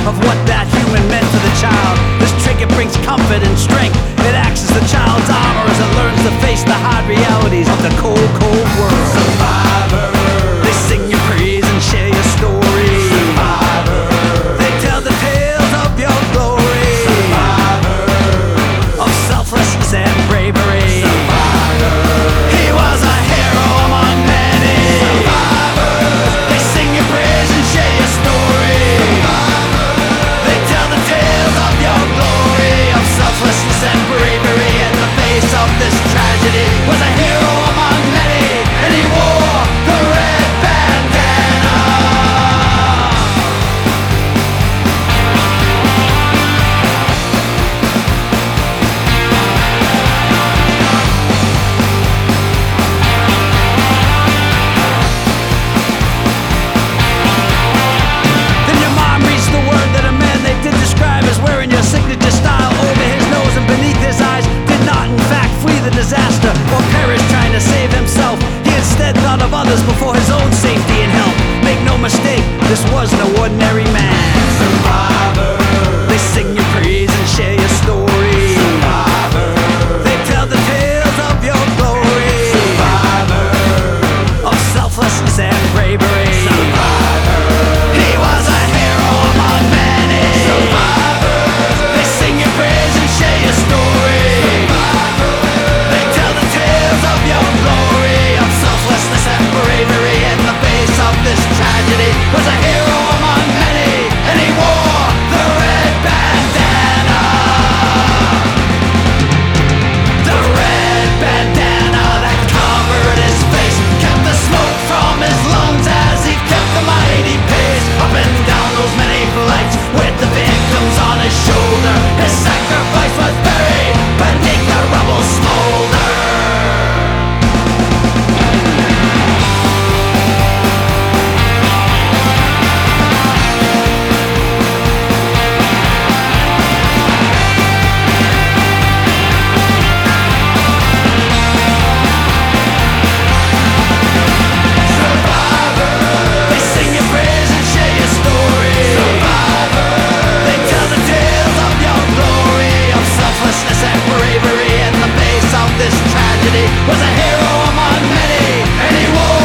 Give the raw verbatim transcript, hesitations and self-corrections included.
of what that human meant to the child. This trinket brings comfort and strength. It acts as the child's armor as it learns to face the hard realities of the cold, cold world. Survivor. They sing your praise and share your story. Survivor. They tell the tales of your glory. Survivor. Of selflessness and bravery. Survivor. He was a hero among many. Survivor. They sing your praise and share your story. Survivor. They tell the tales of your glory. Of selflessness and bravery in the face of this tragedy. Was a hero among many, and he wore the red bandana. Then your mom reads the word that a man they did describe as wearing your signature style over his nose and beneath his eyes did not in fact flee the disaster or perish trying to save himself. He instead thought of others before his own safety and health. Make no mistake, this was no ordinary man. Survivor. They sing your praise and share your story. Survivor. They tell the tales of your glory. Survivor. Of selflessness and bravery. Survivor. He was a hero among many. Survivor. They sing your praise and share your story. Survivor. They tell the tales of your glory. Of selflessness and bravery in the face of this tragedy. Was a hero among many, and he wore the red bandana. The red bandana that covered his face kept the smoke from his lungs as he kept the mighty pace up and down those many flights with the victims on his shoulder. His sacrifice was buried beneath the rubble smolder. They sing your praise and share your story. They tell the tales of your glory. Of selflessness and bravery in the face of this tragedy. Was a hero among many, and he wore